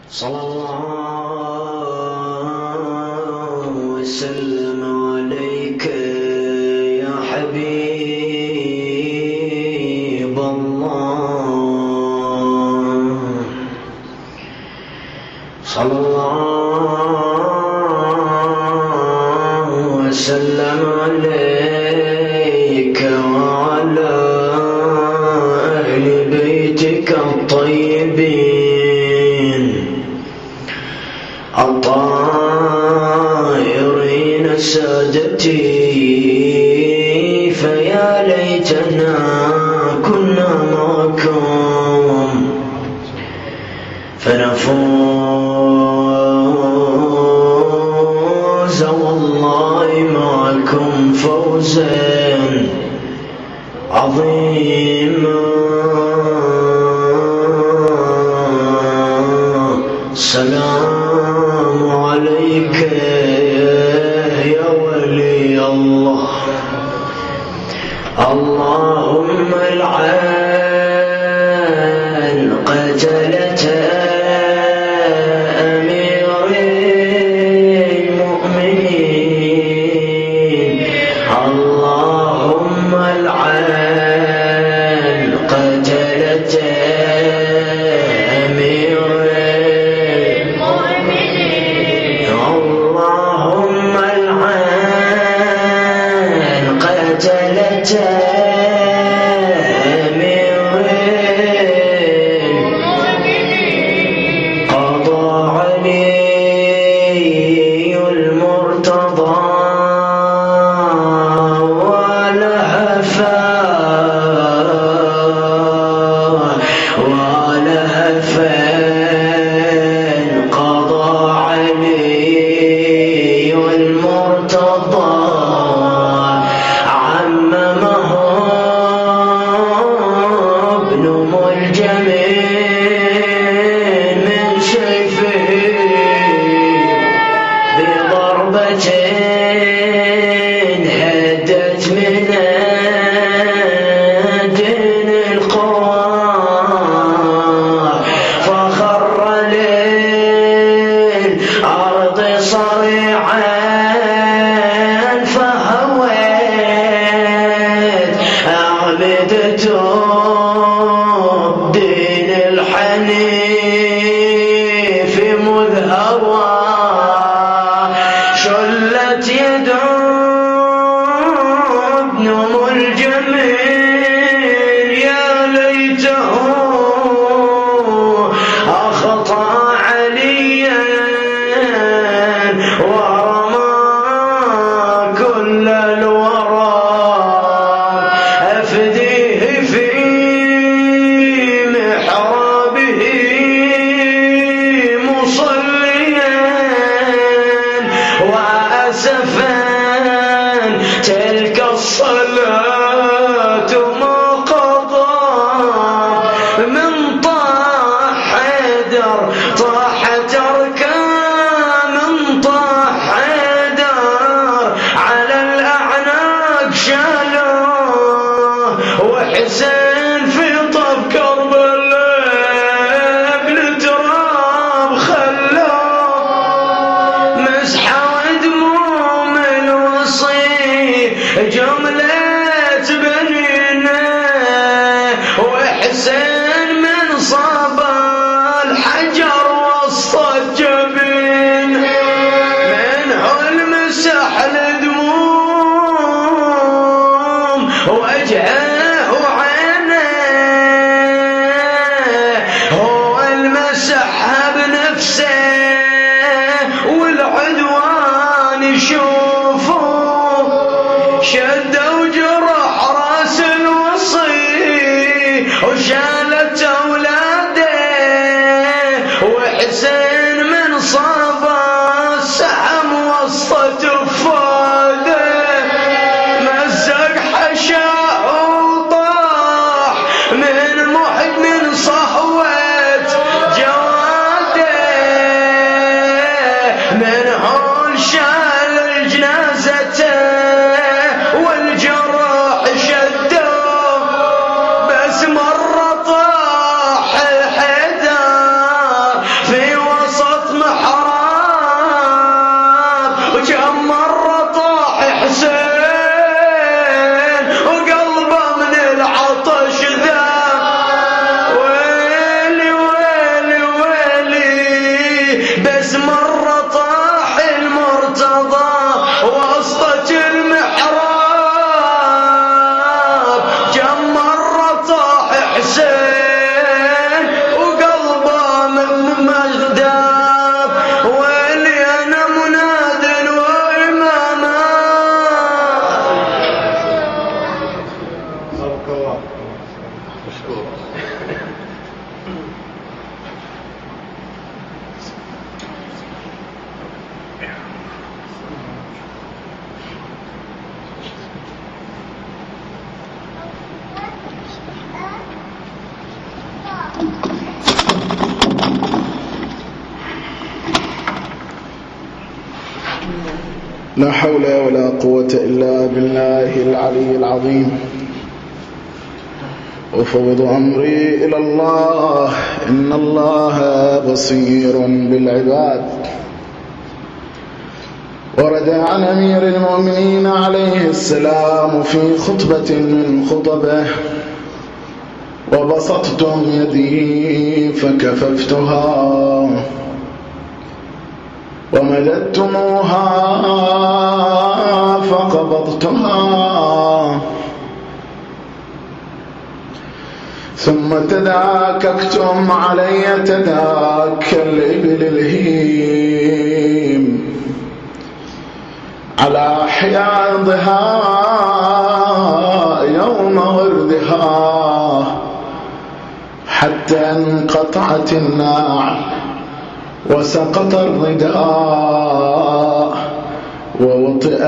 صلى الله وسلم عليك يا حبيب الله. صلى الله وسلم عليك وعلى أهل بيتك الطيبين الطاهرين سادتي، فيا ليتنا كنا معكم فنفوز والله معكم فوزا عظيما. السلام عليك يا ولي الله. اللهم العن قتلة أمير المؤمنين. اللهم العن قتلة أمير المؤمنين. اللهم العن قتلة الدين الحنيف مذهبا شلت يده ابن ملجمين. يا ليته أخطأ عليا ورمى كل الورى أفديه في محرابه مصليا وأسفا تلك الصلاة ما قضى من طاح حيدر طاح تركا من طاح حيدر على الأعناق شالوه وحسين في طب كربلاء بالتراب خلوه مسحة ودموم كم مرة طاح حسين وقلبه من العطش ذاب. ويلي ويلي ويلي بس مرة طاح المرتضى وسط المحراب. كم مرة طاح حسين وقلبه من مجداب. ويلي أنا مناد وإماما. لا حول ولا قوة إلا بالله العلي العظيم. أفوض أمري إلى الله إن الله بصير بالعباد. ورد عن أمير المؤمنين عليه السلام في خطبة من خطبه: وبسطتم يدي فكففتها ومددتموها فقبضتها ثم تداككتم علي تداك الإبل الهيم على حياضها يوم وردها حتى انقطعت الناع وسقط الرداء ووطئ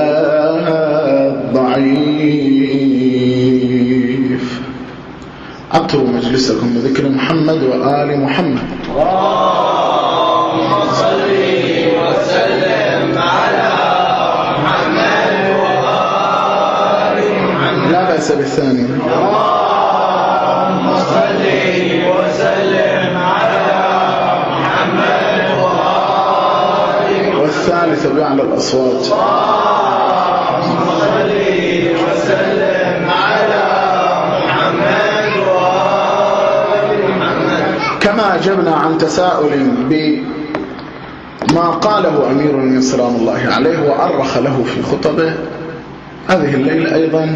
الضعيف. أطروا مجلسكم بذكر محمد وآل محمد. اللهم صل وسلم على محمد وآل محمد. لا بأس بالثاني. اللهم صل وسلم على محمد وآل محمد. والثالث بأعلى الأصوات. اللهم صل وسلم على محمد وآل محمد. كما أجبنا عن تساؤل بما قاله أمير المؤمنين سلام الله عليه وأرخ له في خطبه، هذه الليلة أيضا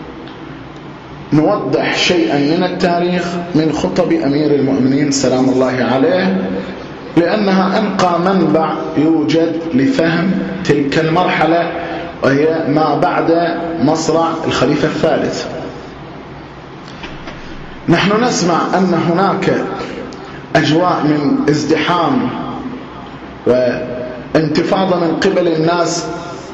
نوضح شيئا من التاريخ من خطب أمير المؤمنين سلام الله عليه، لأنها أنقى منبع يوجد لفهم تلك المرحلة وهي ما بعد مصرع الخليفة الثالث. نحن نسمع أن هناك أجواء من ازدحام وانتفاضة من قبل الناس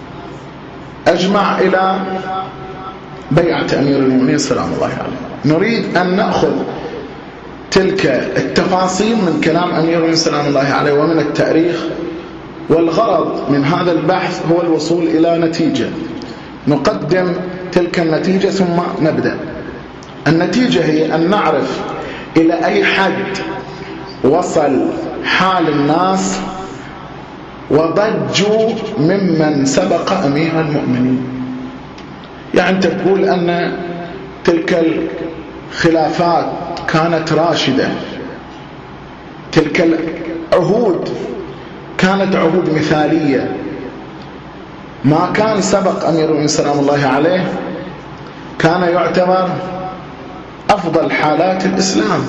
أجمع إلى بيعة أمير المؤمنين سلام الله عليه. نريد أن نأخذ تلك التفاصيل من كلام أمير المؤمنين سلام الله عليه ومن التاريخ، والغرض من هذا البحث هو الوصول إلى نتيجة. نقدم تلك النتيجة ثم نبدأ. النتيجة هي أن نعرف إلى أي حد وصل حال الناس وضجوا ممن سبق أمير المؤمنين. يعني تقول أن تلك الخلافات كانت راشدة، تلك العهود كانت عهود مثالية، ما كان سبق أمير المؤمنين سلام الله عليه كان يعتبر أفضل حالات الإسلام.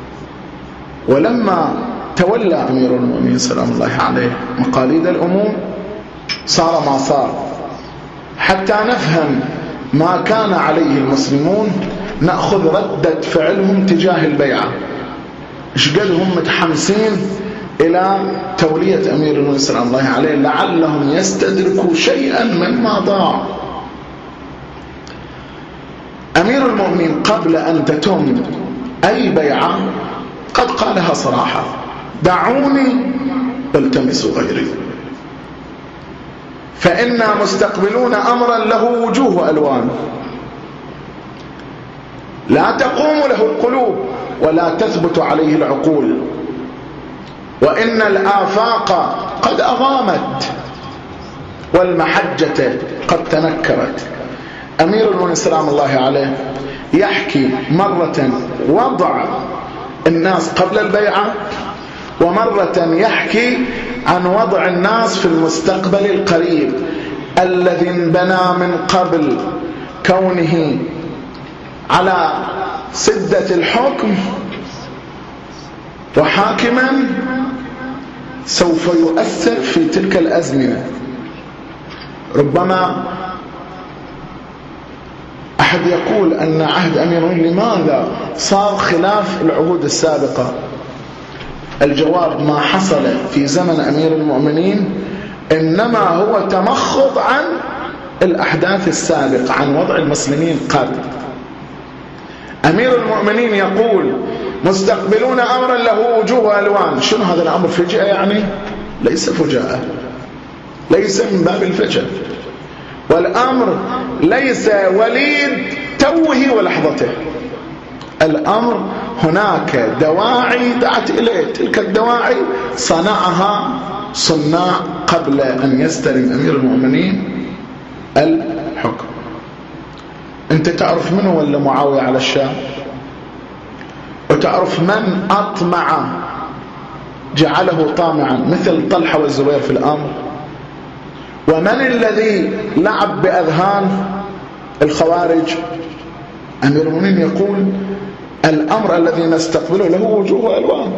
ولما تولى أمير المؤمنين سلام الله عليه مقاليد الأمور صار ما صار. حتى نفهم ما كان عليه المسلمون نأخذ ردة فعلهم تجاه البيعة، إيش قدهم متحمسين إلى تولية أمير المؤمنين سلام الله عليه لعلهم يستدركوا شيئا مما ضاع. أمير المؤمنين قبل أن تتم أي بيعة قد قالها صراحة: دعوني والتمسوا غيري، فإنا مستقبلون أمرا له وجوه ألوان لا تقوم له القلوب ولا تثبت عليه العقول، وإن الآفاق قد أغامت والمحجة قد تنكرت. أمير المؤمنين سلام الله عليه يحكي مرة وضع الناس قبل البيعة، ومرة يحكي عن وضع الناس في المستقبل القريب الذي انبنى من قبل كونه على سدة الحكم وحاكما سوف يؤثر في تلك الأزمنة. ربما أحد يقول أن عهد أمير المؤمنين لماذا صار خلاف العهود السابقة؟ الجواب: ما حصل في زمن أمير المؤمنين إنما هو تمخض عن الأحداث السابقة، عن وضع المسلمين قبل. أمير المؤمنين يقول: مستقبلون أمرا له وجوه وألوان. شنو هذا الأمر؟ فجأة يعني؟ ليس فجاءة، ليس من باب الفجأة، والأمر ليس وليد توه ولحظته. الأمر هناك دواعي دعت إليه، تلك الدواعي صنعها صناع قبل أن يستلم أمير المؤمنين الحكم. أنت تعرف من ولا معاوية على الشام؟ وتعرف من أطمع جعله طامعا مثل طلحة والزبير في الأمر؟ ومن الذي لعب بأذهان الخوارج؟ أمير المؤمنين يقول: الأمر الذي نستقبله له وجوه وألوان.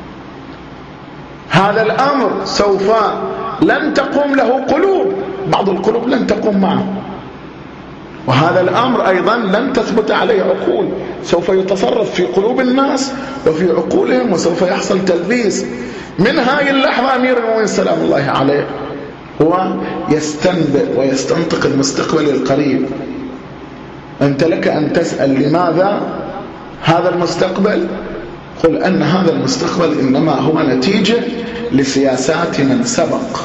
هذا الأمر سوف لن تقوم له قلوب، بعض القلوب لن تقوم معه، وهذا الأمر أيضا لن تثبت عليه عقول، سوف يتصرف في قلوب الناس وفي عقولهم، وسوف يحصل تلبيس. من هذه اللحظة أمير المؤمنين سلام الله عليه هو يستنبئ ويستنطق المستقبل القريب. أنت لك أن تسأل لماذا هذا المستقبل؟ قل أن هذا المستقبل إنما هو نتيجة لسياسات من سبق.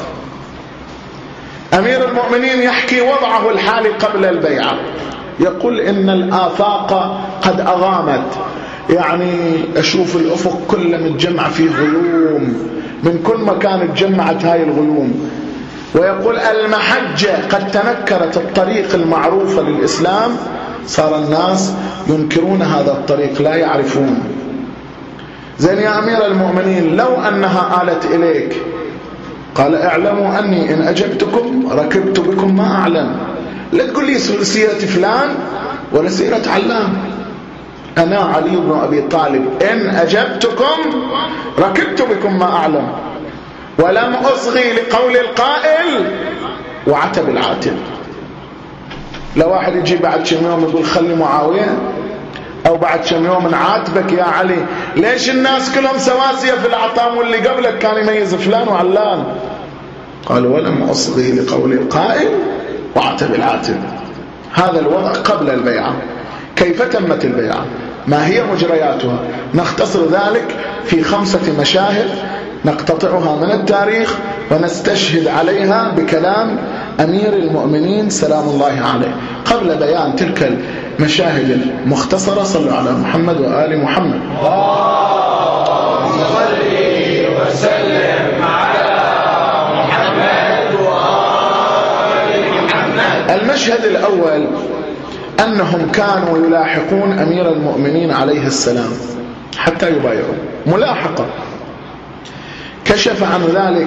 أمير المؤمنين يحكي وضعه الحالي قبل البيعة، يقول: إن الآفاق قد أغامت، يعني أشوف الأفق كله متجمع فيه غيوم، من كل مكان اتجمعت هاي الغيوم. ويقول: المحجة قد تنكرت، الطريق المعروفة للإسلام صار الناس ينكرون هذا الطريق، لا يعرفون. زين يا أمير المؤمنين، لو أنها آلت إليك، قال: اعلموا أني إن أجبتكم ركبت بكم ما أعلم. لا تقول لي سيرة فلان ولا سيرة علان، أنا علي بن أبي طالب إن أجبتكم ركبت بكم ما أعلم، ولم أصغي لقول القائل وعتب العاتب. لو واحد يجي بعد كم يوم يقول خلي معاوية، أو بعد كم يوم عاتبك يا علي، ليش الناس كلهم سواسية في العطام واللي قبلك كان يميز فلان وعلان؟ قال: ولم أصغي لقول القائل وعتب العاتب. هذا الوضع قبل البيعة. كيف تمت البيعة؟ ما هي مجرياتها؟ نختصر ذلك في 5 مشاهد نقتطعها من التاريخ ونستشهد عليها بكلام أمير المؤمنين سلام الله عليه. قبل بيان تلك المشاهد المختصرة صلوا على محمد وآل محمد. اللهم صل وسلم على محمد وآل محمد. المشهد الأول أنهم كانوا يلاحقون أمير المؤمنين عليه السلام حتى يبايعوا ملاحقة. كشف عن ذلك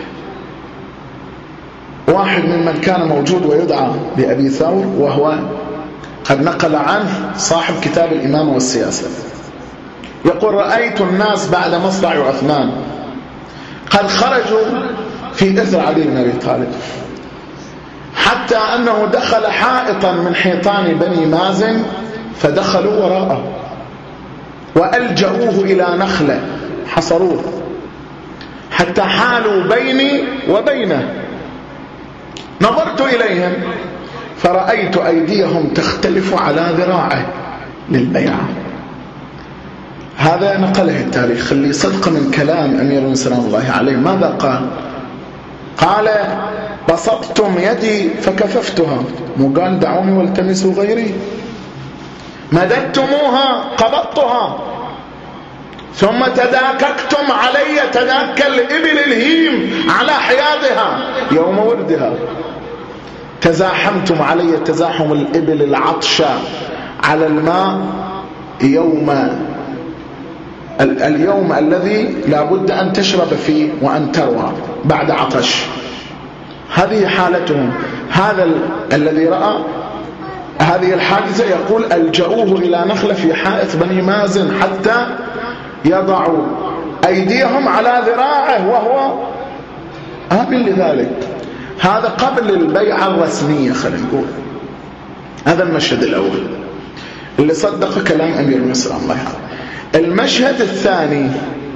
واحد ممن كان موجود ويدعى بأبي ثور، وهو قد نقل عنه صاحب كتاب الإمامة والسياسة. يقول: رأيت الناس بعد مصرع عثمان قد خرجوا في إثر علي بن أبي طالب، حتى أنه دخل حائطا من حيطان بني مازن فدخلوا وراءه وألجأوه إلى نخلة حصروه حتى حالوا بيني وبينه. نظرت إليهم فرأيت أيديهم تختلف على ذراعه للبيعة. هذا نقله التاريخ اللي صدق من كلام أمير سلام الله عليه. ماذا قال؟ قال: بسطتم يدي فكففتها، مو قال دعوني والتمسوا غيري. مددتموها قبضتها، ثم تداككتم علي تداك الإبل الهيم على حيادها يوم وردها. تزاحمتم علي تزاحم الإبل العطشة على الماء اليوم الذي لا بد أن تشرب فيه وأن تروى بعد عطش. هذه حالتهم. هذا الذي رأى هذه الحادثة يقول ألجأوه إلى نخلة في حائط بني مازن حتى يضعوا أيديهم على ذراعه وهو آمن لذلك. هذا قبل البيعة الرسمية. خلينا نقول هذا المشهد الأول اللي صدق كلام أمير المؤمنين الله يرحمه. المشهد الثاني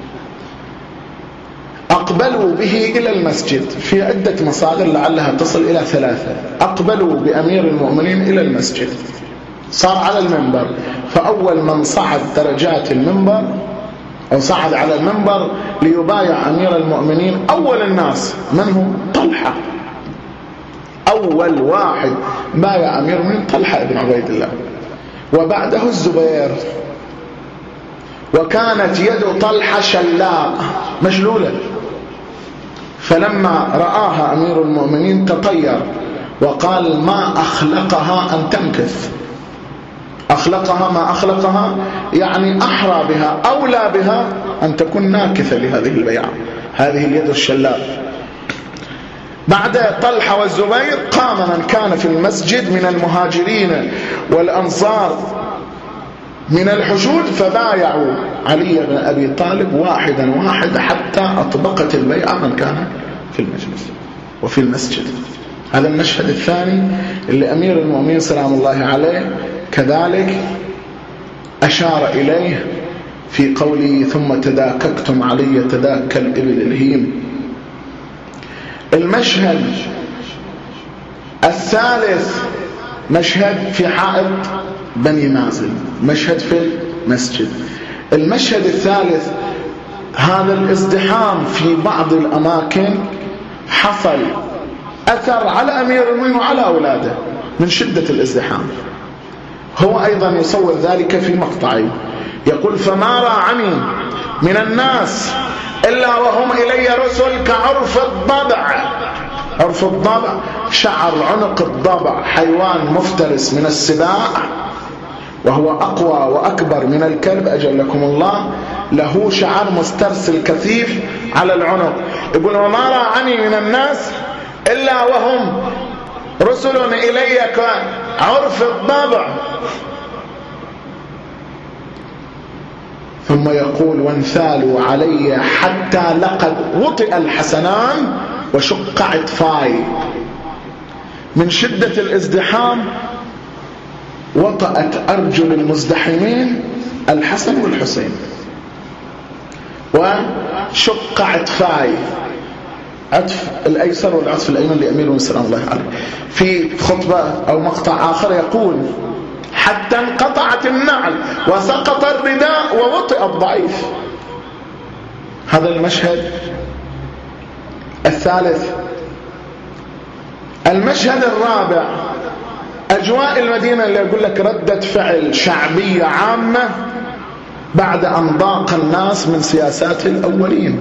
أقبلوا به إلى المسجد في عدة مصادر لعلها تصل إلى 3. أقبلوا بأمير المؤمنين إلى المسجد، صار على المنبر، فأول من صعد درجات المنبر أو صعد على المنبر ليبايع أمير المؤمنين أول الناس من هو؟ طلحة. أول واحد بايع أمير المؤمنين طلحة بن عبيد الله، وبعده الزبير. وكانت يد طلحة شلاء مشلولة، فلما رآها أمير المؤمنين تطير وقال ما أخلقها أن تمكث. أخلقها ما أخلقها يعني أحرى بها أولى بها أن تكون ناكثة لهذه البيعة، هذه اليد الشلاء. بعد طلحة والزبير قام من كان في المسجد من المهاجرين والأنصار من الحشود فبايعوا علي بن أبي طالب واحدا حتى أطبقت البيعة من كان في المجلس وفي المسجد. هذا المشهد الثاني اللي أمير المؤمنين سلام الله عليه كذلك أشار إليه في قوله ثم تداككتم علي تداك الإبل الهيم. المشهد الثالث مشهد في حائط بني مازن، مشهد في المسجد. المشهد الثالث هذا الازدحام في بعض الأماكن حصل أثر على أمير المؤمنين وعلى أولاده من شدة الازدحام. هو أيضا يصور ذلك في مقطعه، يقول فما راعني من الناس إلا وهم إلي رسل كعرف الضبع. عرف الضبع شعر عنق الضبع، حيوان مفترس من السباع وهو أقوى وأكبر من الكلب أجلكم الله، له شعر مسترسل كثيف على العنق. يقول وما راعني من الناس إلا وهم رسل إلي كعرف الضبع. ثم يقول وانثالوا علي حتى لقد وطئ الحسنان وشق عطفاي. من شدة الازدحام وطأت أرجل المزدحمين الحسن والحسين وشق عطفاي، عطف الأيسر والعطف الأيمن لأمير المؤمنين سلام الله عليه. في خطبة أو مقطع آخر يقول حتى انقطعت النعل وسقط الرداء ووطئ الضعيف. هذا المشهد الثالث. المشهد الرابع أجواء المدينة اللي يقول لك ردة فعل شعبية عامة بعد أن ضاق الناس من سياسات الأولين.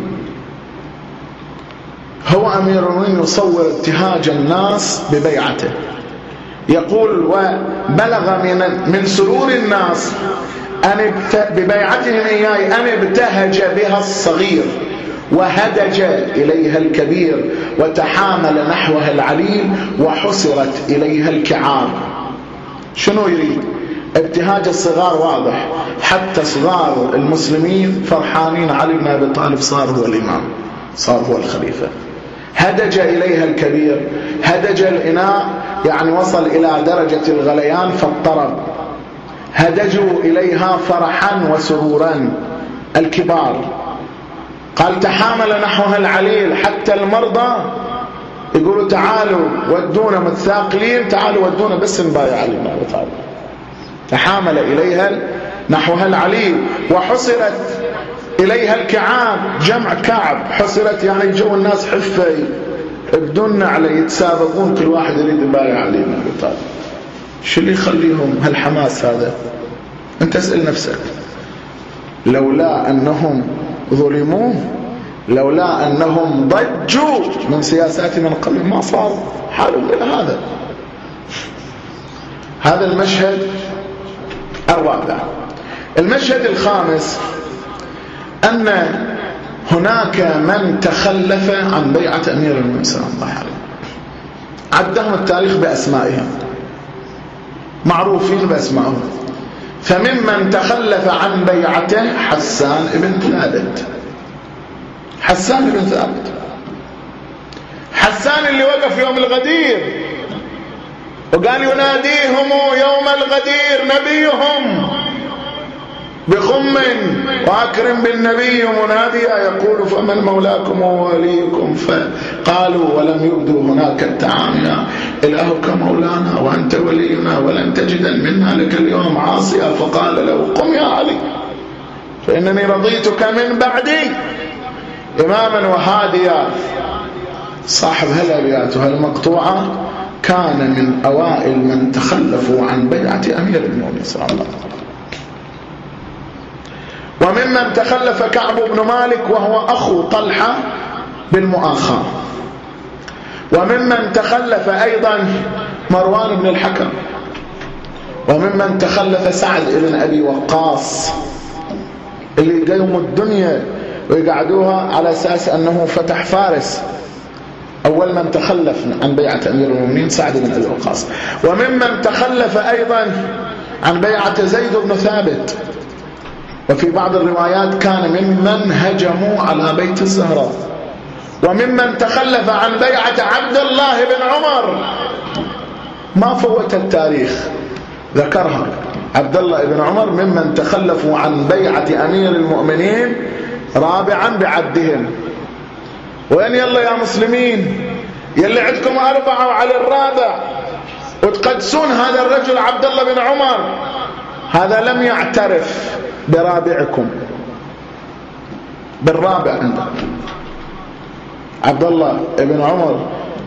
هو أمير المؤمنين يصور ابتهاج الناس ببيعته، يقول وبلغ من سرور الناس ببيعتهم إياي أن ابتهج بها الصغير وهدج إليها الكبير وتحامل نحوها العليل وحسرت إليها الكعاب. شنو يريد؟ ابتهاج الصغار واضح، حتى صغار المسلمين فرحانين علي بن أبي طالب صار هو الإمام، صار هو الخليفة. هدج إليها الكبير، هدج الإناء يعني وصل إلى درجة الغليان فاضطرب. هدجوا إليها فرحا وسرورا الكبار. قال تحامل نحوها العليل، حتى المرضى يقولوا تعالوا ودونا متثاقلين، تعالوا ودونا بس نبايع علي بن أبي طالب. تحامل إليها نحوها العليل وحسرت إليها الكعاب، جمع كعب، حسرت يعني جو الناس حفة بدون نعلة يتسابقون، كل واحد يريد يبايع علي بن أبي طالب. شو اللي يخليهم هالحماس هذا؟ انت اسأل نفسك. لولا أنهم ظلموا، لولا أنهم ضجوا من سياسات من قبل ما صار حالهم إلى هذا. هذا المشهد الرابع. المشهد الخامس أن هناك من تخلف عن بيعة أمير المؤمنين صلى الله عليه وسلم، عدهم التاريخ بأسمائهم، معروفين بأسمائهم. فممن تخلف عن بيعته حسان بن ثابت. حسان بن ثابت، حسان اللي وقف يوم الغدير وقال يناديهم يوم الغدير نبيهم بخم وأكرم بالنبي مناديا يقول فمن مولاكم ووليكم، فقالوا ولم يبدوا هناك التعامل إلهك مولانا وأنت ولينا ولن تجد منا لك اليوم عاصيا، فقال له قم يا علي فإنني رضيتك من بعدي إماما وهاديا. صاحب هالأبيات وهالمقطوعة كان من أوائل من تخلفوا عن بيعة أمير المؤمنين صلى الله عليه وسلم. وممن تخلف كعب بن مالك وهو أخو طلحة بالمؤاخاة. وممن تخلف أيضا مروان بن الحكم. وممن تخلف سعد بن أبي وقاص اللي قيموا الدنيا ويقعدوها على أساس أنه فتح فارس. أول من تخلف عن بيعة أمير المؤمنين سعد بن أبي وقاص. وممن تخلف أيضا عن بيعة زيد بن ثابت، وفي بعض الروايات كان ممن هجموا على بيت الزهراء. وممن تخلف عن بيعة عبد الله بن عمر، ما فوت التاريخ ذكرها. عبد الله بن عمر ممن تخلفوا عن بيعة أمير المؤمنين رابعا بعدهم. وين يلا يا مسلمين يلي عندكم 4 وعلى الرابع وتقدسون هذا الرجل عبد الله بن عمر، هذا لم يعترف برابعكم، بالرابع عندك. عبد الله بن عمر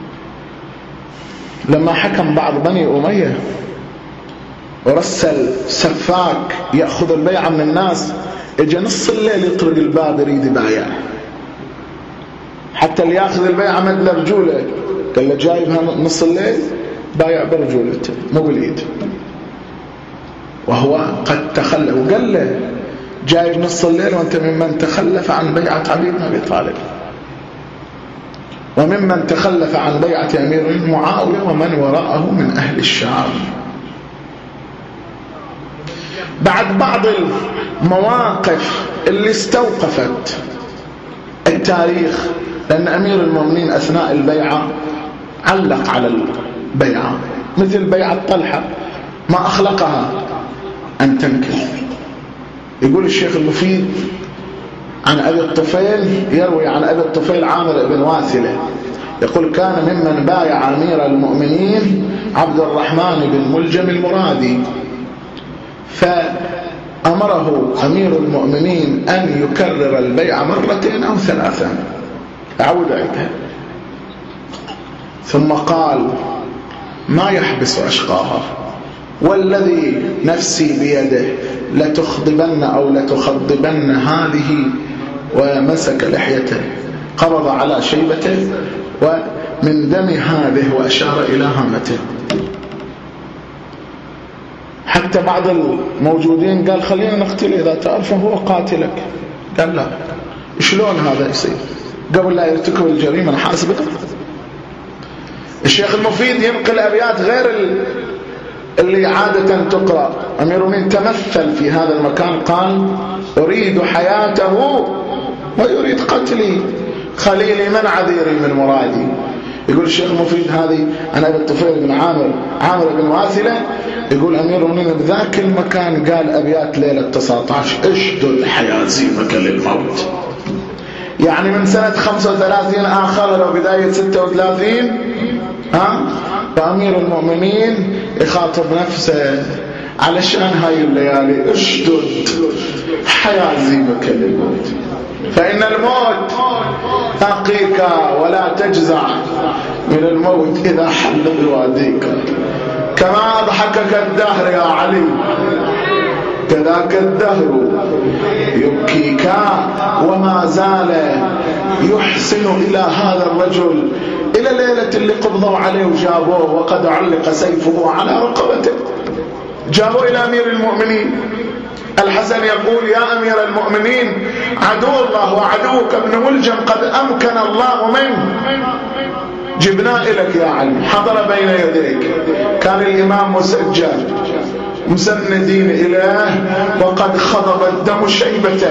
لما حكم بعض بني أمية ورسل سفاك يأخذ البيعة من الناس، اجى نص الليل يطرق الباب يريد يبايع، حتى اللي ياخذ البيعة مد رجوله قال له جايبها نص الليل بايع برجولته مو باليد، وهو قد تخلف. وقال له جايب نص الليل وانت ممن تخلف عن بيعة علي بن أبي طالب. وممن تخلف عن بيعة أمير معاوية ومن وراءه من أهل الشام. بعد بعض المواقف اللي استوقفت التاريخ، لأن أمير المؤمنين أثناء البيعة علق على البيعة، مثل بيعة طلحة ما أخلقها أن تنكر. يقول الشيخ المفيد عن أبي الطفيل، يروي عن أبي الطفيل عامر بن واثلة يقول كان ممن بايع أمير المؤمنين عبد الرحمن بن ملجم المرادي، فأمره أمير المؤمنين أن يكرر البيع 2 أو 3، أعود عيدها، ثم قال ما يحبس أشقاها والذي نفسي بيده لتخضبن أو لتخضبن هذه، ومسك لحيته قبض على شيبته ومن دم هذه وأشار إلى هامته. حتى بعض الموجودين قال خلينا نقتله إذا تعرف هو قاتلك. قال لا، شلون هذا يصير قبل لا يرتكب الجريمة نحاسبه؟ الشيخ المفيد ينقل أبيات غير اللي عادة تقرأ. أمير المؤمنين تمثل في هذا المكان قال أريد حياته ويريد قتلي، خليلي من عذيري من مرادي. يقول الشيخ المفيد هذه أنا أبي الطفيل بن عامر بن واثلة، يقول أمير المؤمنين بذاك المكان قال أبيات ليلة 19 اشدد حيازيمك للموت. يعني من سنة 35 آخر لو بداية 36 فأمير المؤمنين يخاطب نفسه علشان هاي الليالي اشدد حيازيمك للموت، فإن الموت لاقيك ولا تجزع من الموت إذا حل بواديك، كما أضحكك الدهر يا علي وكذاك الدهر يبكيك وما زال يحسن إلى هذا الرجل إلى ليلة اللي قبضوا عليه وجابوه وقد علق سيفه على رقبته. جابوا إلى أمير المؤمنين. الحسن يقول يا أمير المؤمنين عدو الله وعدوك ابن ملجم قد أمكن الله منه، جبناه إليك يا علي. حضر بين يديك، كان الإمام مسجل مسندين إليه وقد خضب الدم شيبته،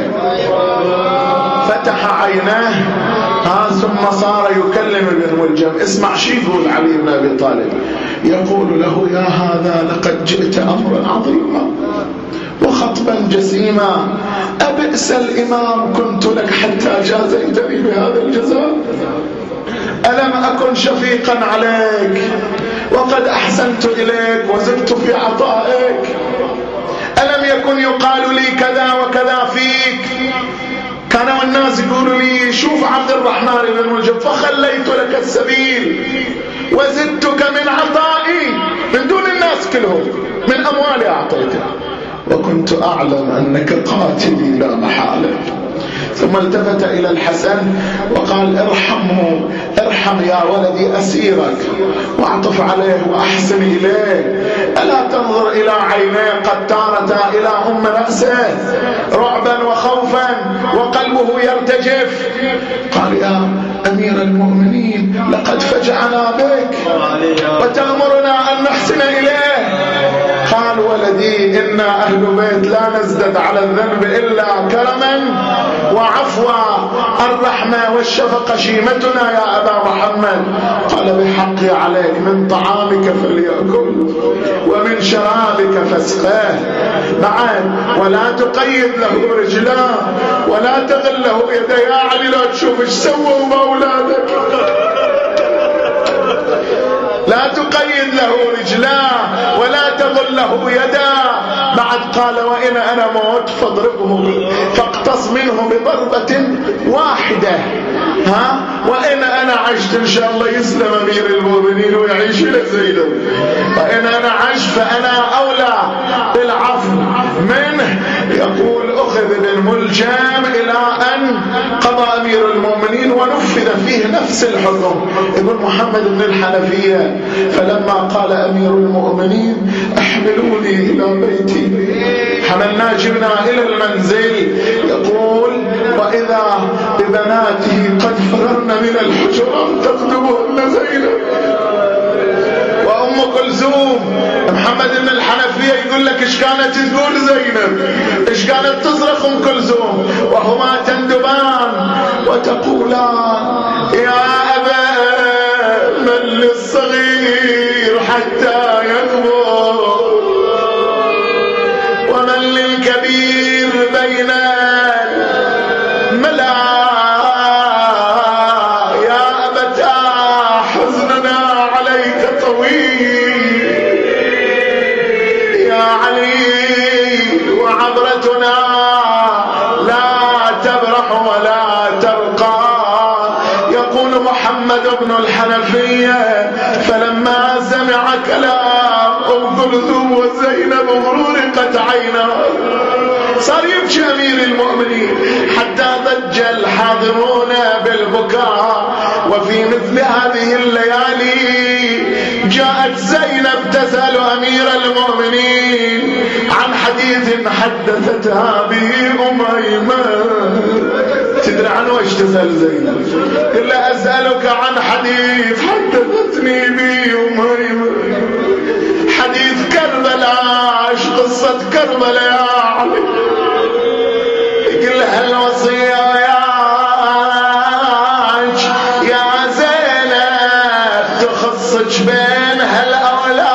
فتح عيناه ثم صار يكلم ابن ملجم. اسمع شي يقول علي بن أبي طالب، يقول له يا هذا لقد جئت أمرا عظيما وخطبا جسيما، أبئس الإمام كنت لك حتى جازيتني بهذا الجزاء؟ ألم أكن شفيقا عليك وقد أحسنت إليك وزدت في عطائك؟ ألم يكن يقال لي كذا وكذا فيك؟ كانوا الناس يقولوا لي شوف عبد الرحمن بن ملجم فخليت لك السبيل وزدتك من عطائي من دون الناس كلهم، من أموالي أعطيتك، وكنت أعلم أنك قاتلي لا محالة. ثم التفت إلى الحسن وقال ارحمه، ارحم يا ولدي أسيرك واعطف عليه وأحسن إليه، ألا تنظر إلى عينيه قد تارتا إلى أم رأسه رعبا وخوفا وقلبه يرتجف. قال يا أمير المؤمنين لقد فجعنا بك وتأمرنا أن نحسن إليه. قال ولدي إنا أهل بيت لا نزدد على الذنب إلا كرما وعفوا، الرحمة والشفقة شيمتنا يا أبا محمد. قال بحقي عليك من طعامك فليأكل ومن شرابك فاسقاه، بعد ولا تقيد له رجلاه ولا تغل له يده. يا علي لا تشوف ايش سووا بأولادك، لا تقيد له رجلاه ولا تغل له يداه. بعد قال وإن أنا موت فاضربه فاقتص منه بضربة واحدة، وإن أنا عشت إن شاء الله يسلم أمير المؤمنين ويعيش إلى زينب، وإن أنا عشت فأنا أولى بالعفو منه. يقول أخذ ابن ملجم إلى أن قضى أمير المؤمنين ونفذ فيه نفس الحكم ابن محمد بن الحنفية. فلما قال أمير المؤمنين احملوني إلى بيتي حملنا جبنا إلى المنزل، يقول وإذا ببناته قد فررن من الحجرات تقدمهن زينب وأم كلثوم. محمد بن الحنفية يقول لك إيش كانت تقول زينب، إيش كانت تصرخ أم كلثوم، وهما تندبان وتقولان يا أبا من للصغير حتى يكبر ومن للكبير بين الملا، يا أبتا حزننا عليك طويل يا علي وعبرتنا لا تبرح ولا ترقى. يقول محمد بن الحنفية فلما سمع كلام أم كلثوم وزينب غرقت عيناه، صار يبكي أمير المؤمنين حتى ضج الحاضرون بالبكاء. وفي مثل هذه الليالي جاءت زينب تسأل أمير المؤمنين عن حديث حدثتها به أميمة. تدري عنه ايش تسأل زينب؟ إلا أسألك عن حديث حدثتني به أميمة، حديث كربلاء، ايش قصة كربلاء يا علي؟ يقول لها الوصية يا زينب تخصك بين هالأولاد،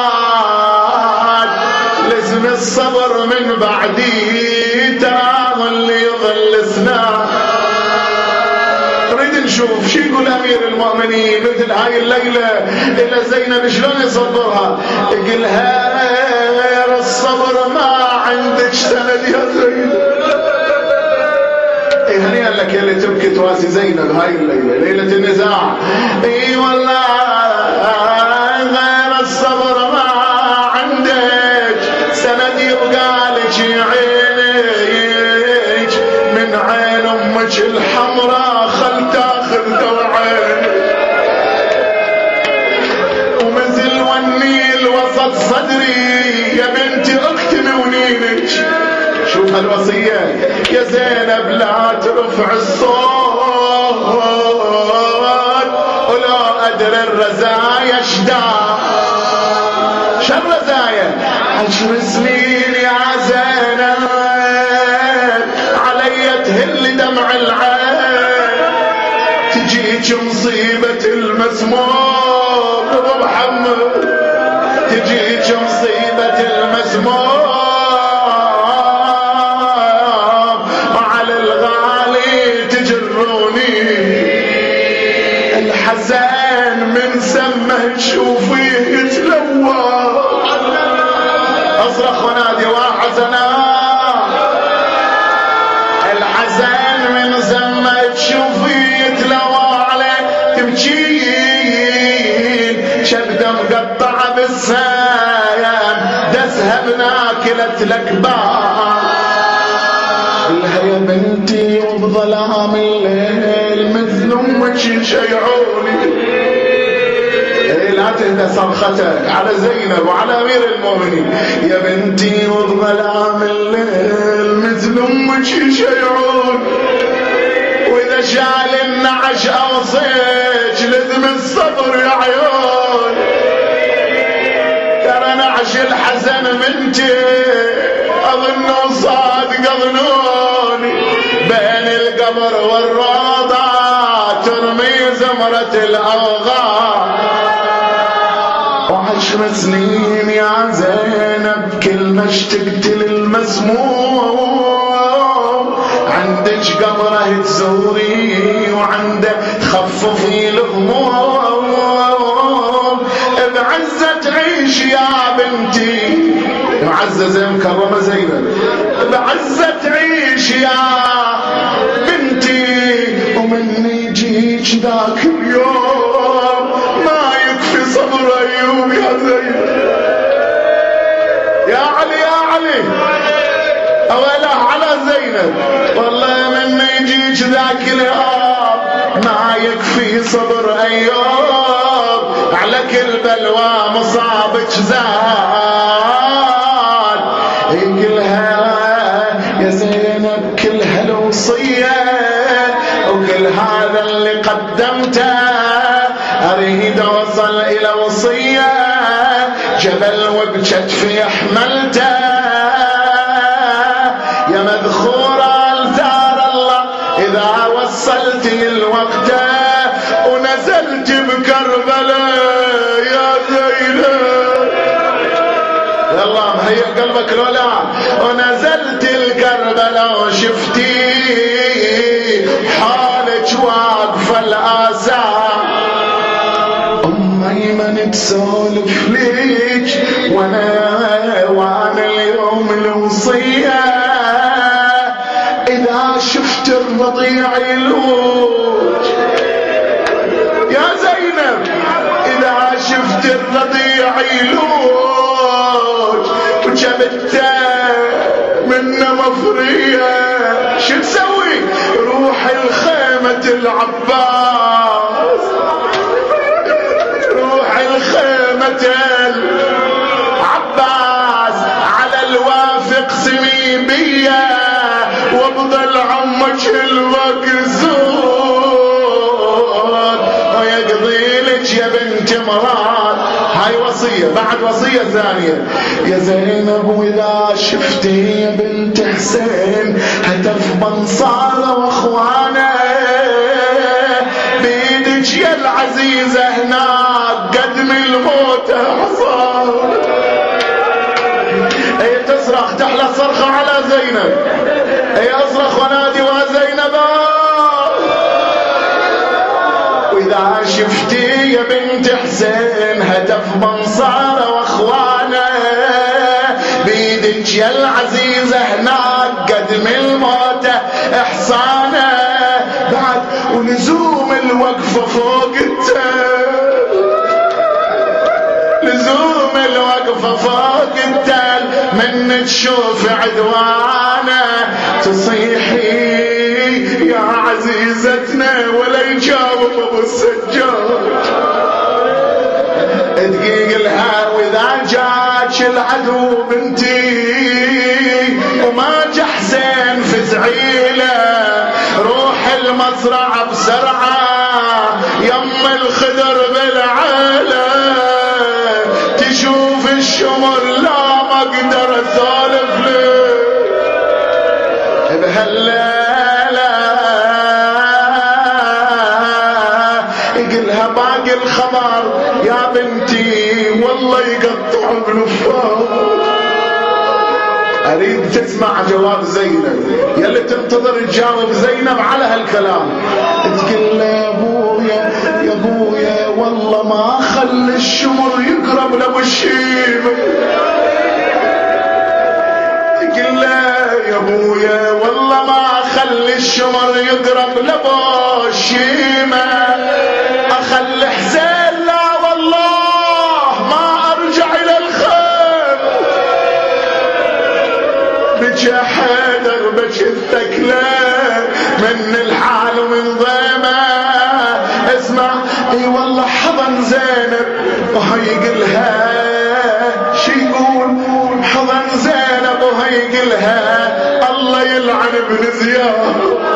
لازم الصبر من بعدي ترى اللي يظلسنا. نريد نشوف شو يقول أمير المؤمنين مثل هاي الليلة إلى زينب شلون يصبرها. يقولها الصبر ما عندك سند يا زينب. ايه هنيئا لك يلي تبكي تواسي زينب هاي الليلة ليلة النزاع. اي والله غير الصبر ما عندك سند يبقى لك والنيل وسط صدري، يا بنتي اختمي ونينك. شوف هالوصية يا زينب، لا ترفع الصوت ولا أدري الرزايا شداد. شو الرزايا؟ 10 سنين يا زينب علي تهل دمع العين، تجيك مصيبة المسموم ابو محمد، تجيك مصيبة المسموم وعلى الغالي تجروني. الحزن من سمه تشوفيه يتلوى، اصرخ ونادي وحزنا. الحزن من سمه تشوفيه يتلوى عليك تبكين، شبده مقطعه بالسيام دسها بناكله الأكبار. قلها يا بنتي وبظلام الليل مثل امك شيعوني. لا تهدى صرختك على زينب وعلى امير المؤمنين. يا بنتي وبظلام الليل مثل امك شيعوني، واذا شال النعش اوصيك لزم الصبر يا عيون. ترى نعش الحزن منتي اظن صادق ظنوني، بين القبر والروضة ترمي زمرة الاوغام. 10 سنين يا زينب كل ما اشتقت للمسموم، عندك قبره تزوري وعنده تخففي الهموم. بعزة تعيش يا بنتي، معزة زي مكرمة زينب، بعزة تعيش يا بنتي، ومن يجيك ذاك اليوم ما يكفي صبر أيوب يا زينب. يا علي يا علي أولا على زينب، والله من يجيك ذاك اليوم ما يكفي صبر أيوب، على كل بلوى مصابك زاد. كلها يا زينب كل هالوصية وكل هذا اللي قدمته أريد أوصل إلى وصية، جبل وبكتفي حملته يا مذخورة لثار الله. إذا وصلت للوقت ونزلت بكربلاء يا زينب، يلا مهيئ قلبك لولا، ونزلت الكربلاء وشفتي حالك واقفة الآثار. أمي من تسولف ليك وانا اليوم الوصية، إذا شفت الرضيع يلوج يا زينب، إذا شفت الرضيع يلوج وجبته منه مفرية، شو تسوي؟ روح الخيمة العباس، روح الخيمة العباس على الوافق سمي بيا، وابضل عمك المكسور ويقضي لك يا بنت مراد. هاي وصية بعد وصية ثانية يا زينب، وإذا شفتي يا بنت حسين هتف بنصارة واخوانه بيدك يا العزيزة هناك قدم الموت حصار. اي تصرخ تحلى صرخة على زينب، اي اصرخ ونادي وزينب. واذا شفتي يا بنت حسين هتف بنصارة واخوانه بيدك يا العزيزة هناك قدم الموت احصانه. بعد ولزوم الوقفة فوق التل، لزوم الوقفة فوق التل، من تشوف عدوانه تصيحي يا عزيزتنا ولا يجاوب ابو السجاد. يقلها واذا جاك العدو بنتي وما جحزن فزعي له روح المزرعة بسرعة يم الخضر بالعالة تشوف الشمر لا ما اقدر اسولف له بهالليلة يقلها باقي الخبر يا بنتي والله يقطع بلفاف. اريد تسمع جواب زينب يلي تنتظر تجاوب زينب على هالكلام. تقول له يا ابويا والله ما خلي الشمر يقرب لابو الشيمة. تقول له يا ابويا والله ما خلي الشمر يقرب لابو الشيمة اخلي حسين لا والله ما ارجع الى الخير بجي حيدر بشتك له من الحال ومن ضيمه اسمع اي والله حضن زينب وهي يقلها شي يقول حضن زينب وهي يقلها الله يلعن ابن زياد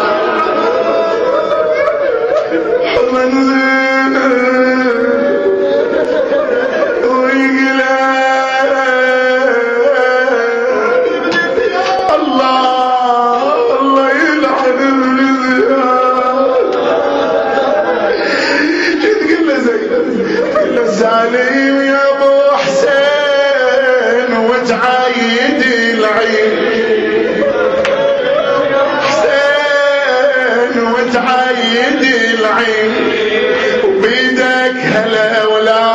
حضن زينب ويقلها الله يلعن ابن زياد. تقول له زينب تقول له سالم يا ابو حسين وتعايدي العين حسين وتعايدي العين وبيدك هلا ولا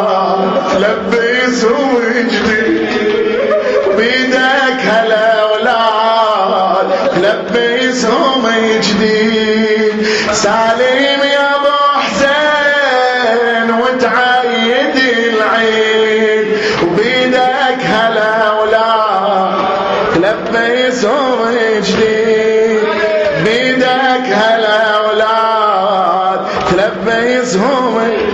تلبس وجدي وبيدك هلا ولا تلبسهم جديد سالم يا ابو حسين وتعايدي العين وبيدك هلا ولا تلبسهم جديد بيدك هلا ولا تلبسهم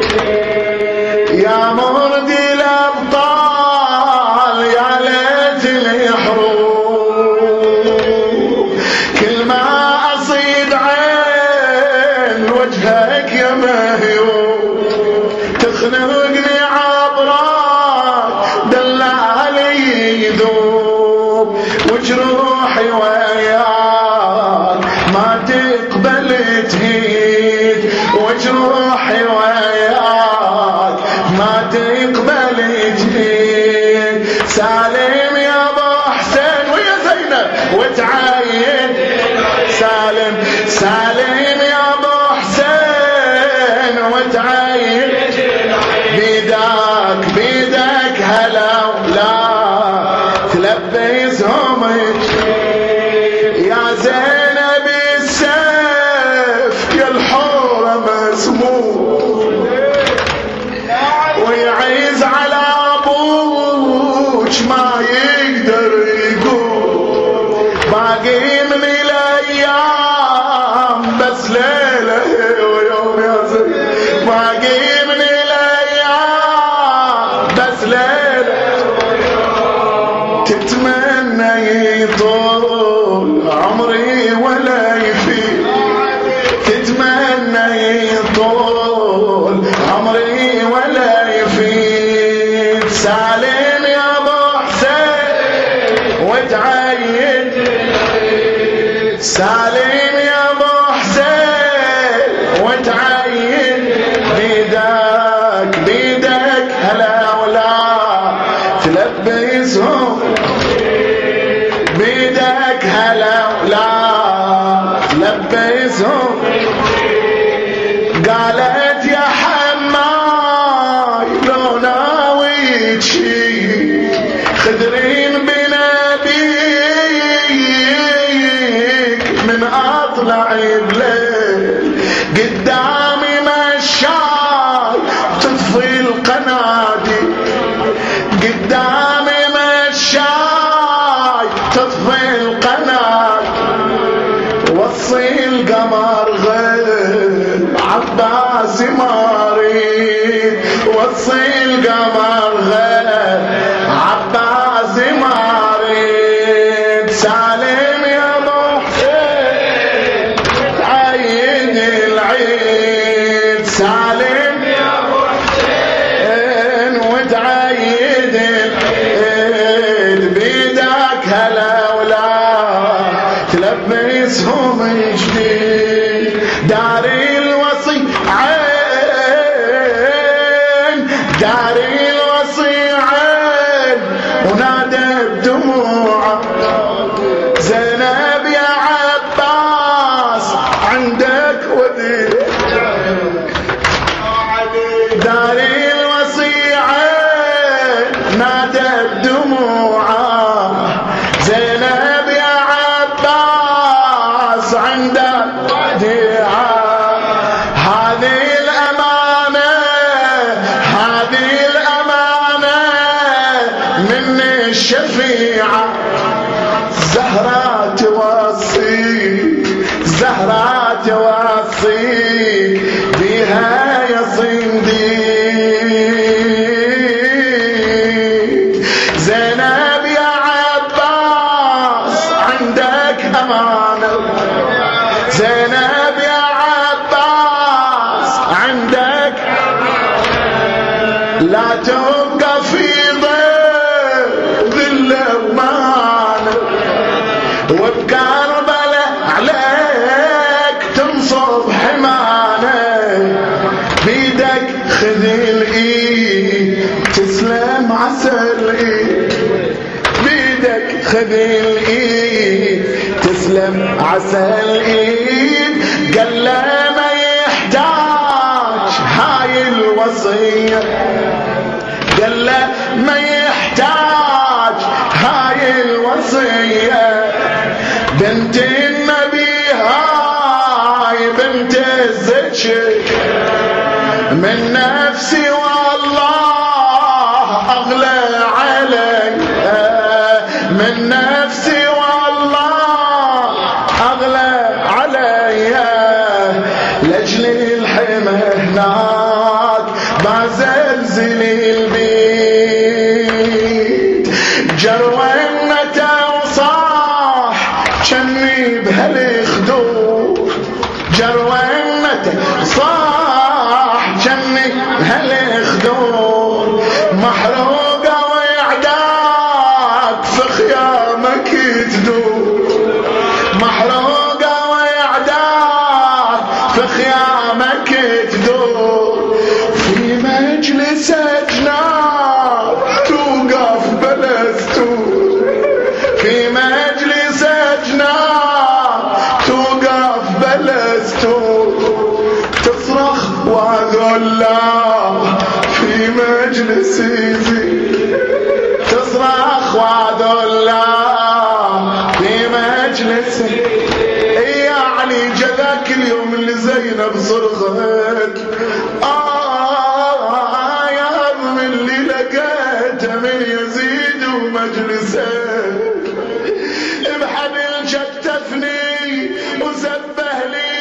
يا مرضي الابطال يا ليت الحروب كل ما اصيد عين وجهك يا مهيوب تخنقني عبرك دلالي يذوب وجروحي وياك ما تقبل تهيد وجروحي وياك ما تقبل تهيد سالم يا ابو حسين ويا زينب وتعاين سالم يا ابو حسين وتعاين بيدك هلا ولا تلبسهم يا زينب السيف يا الحورة مسموم ويعيز على ابوك ما يقدر يقول باقي من الايام بس ليله ويوم يا زين باقي من الايام بس ليله تتمنى يطول عمري ولا يفيد تتمنى يطول عمري ولا يفيد سالم يا ابو حسين وتعين سالم يا ابو حسين وتعين بيدك هلا ولا تلبسهم بيدك هلا ولا تلبسهم قالت يا حماي لو ناوي شي خدرين بنبيك من اطلع الليل قدامي مشاي تطفي القنادي قدامي مشاي تطفي القنادي وصي القمر غيب عباس ما اريد وصي القمر اسمهم جديد دار الوصي عين دار الوصي عين ونادى بدموعه زينب يا عباس عندك ودي دار الوصي عين نادى بدموعه زينب يا عباس عندك وديعه هذه الأمانة من الشفيعة زهرة توصيك بها يا صنديق زينب يا عباس عندك أمانة زينب يا عباس عندك لا تبقى في ظل ومانة وبكربلاء عليك تنصب حمانة بيدك خذ الايد تسلم عسى الايد بيدك خذ الايد تسلم عسى الايد قال له ما يحتاج هاي الوصية قال له ما يحتاج هاي الوصية بنت النبي هاي بنت الزكي من نفسي والله أغلى علي من نفسي والله أغلى علي لأجل الحمى هناك بزلزل البيت جروينته وصاح شني بهالخدود جروينته صاح شني بهالخدود محروقة ويعداك في خيامك تدور محروقة ويعداك في خيامك تدور في مجلس جناب توقف بلستور في مجلس جناب توقف بلستور تصرخ وذلا في مجلس تصرخ وذلا في مجلس يعني جذاك اليوم اللي زينب صرخت يا ابن اللي لقيته من يزيد ومجلسه بحبل شتفني وسبه لي